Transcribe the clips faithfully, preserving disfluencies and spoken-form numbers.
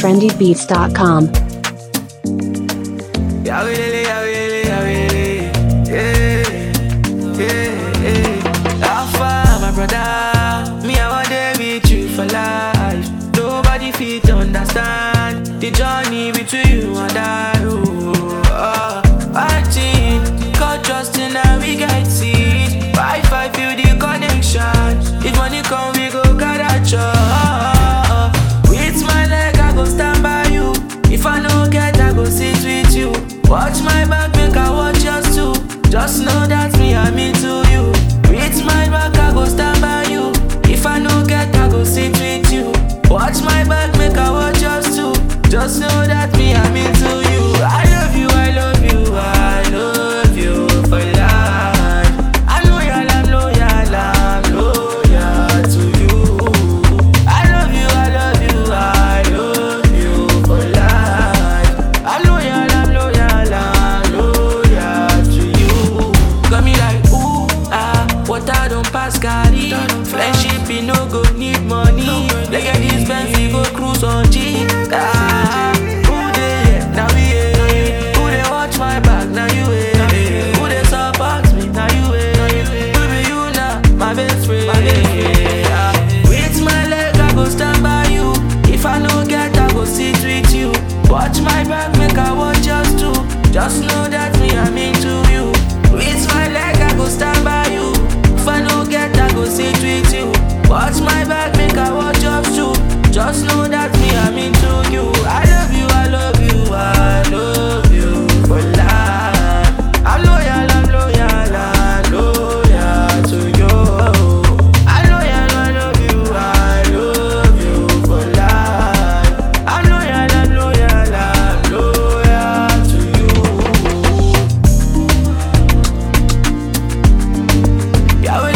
trendy beats dot com. Yeah, yeah, yeah, yeah, yeah. Alpha, my brother, me I want to be with you for life. Nobody fit understand the journey between you and I. Oh, oh. I think God just in now we get it. If I feel the connection, if money come we go gather chop. With my leg I go stand by you. If I no get I go sit with you. Watch my back make I watch yours too. Just know that me I'm into you. With my back I go stand by you. If I no get I go sit with you. Watch my back make I watch yours too. Just know that me I'm into you. I love you, I love you, I love you for life. I'm loyal, I'm loyal, I'm loyal to you. I love you, I love you, I love you for life. I'm loyal, I'm loyal, I'm loyal to you. Got me like ooh, ah, water don't pass carry. Friendship you no go need money. They get this fancy go cruise on G. Ah, who they? Now we here. Who they watch my back? Now you here. Who they support me? Now you here. Who be you now? My best friend. Ah, with my leg I go stand by you. If I no get I go sit with you. Watch my back make I watch yours too. Just know that me I'm into you. With my leg I go stand by you. If I no get I go sit with you. Watch my back make I watch yours too. Just know that me I'm into you. I love you, I love you, I love you for life. I'm loyal, I'm loyal, I'm loyal to you. I'm loyal, I love you, I love you for life. I'm loyal, I'm loyal, I'm loyal to you. Yeah,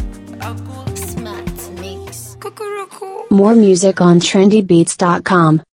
More music on trendy beats dot com.